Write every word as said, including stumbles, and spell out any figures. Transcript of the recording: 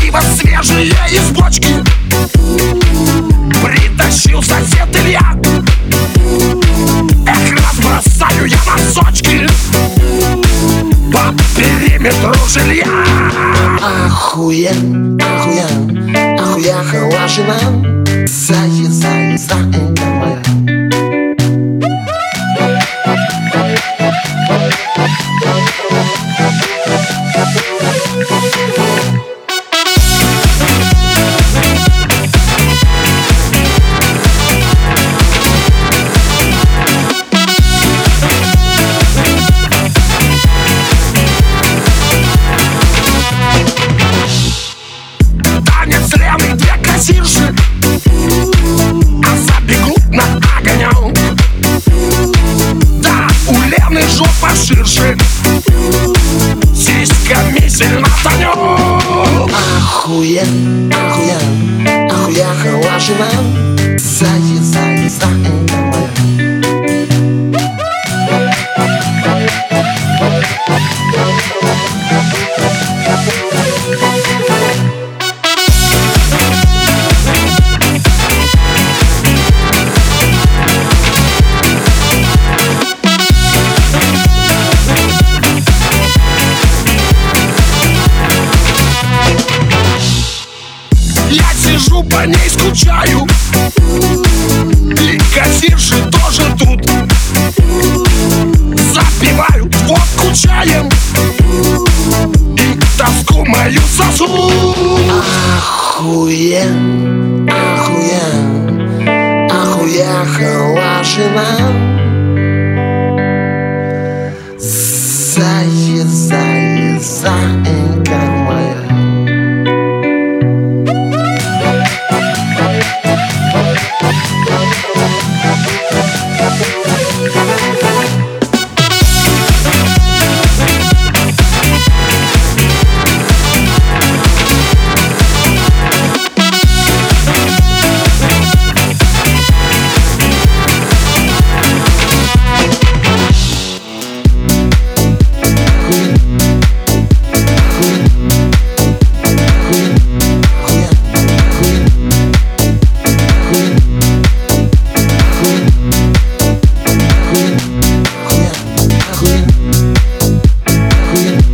пиво свежее из бочки притащил сосед Илья. Эх, разбросаю я носочки по периметру жилья. Охуен, охуен, охуя хороший нам. Заезжай, за это моя. Танец Лены, две кассирши, а забегут на огонек. Да, у Лены жопа ширше, сиськами сильно тонет. Охуен, охуен, охуя хороший нам. Заезжай, за это моя. Я сижу, по ней скучаю, и кассирши тоже тут. Запивают водку чаем и тоску мою сосут. Охуен, охуен, охуя хороший нам.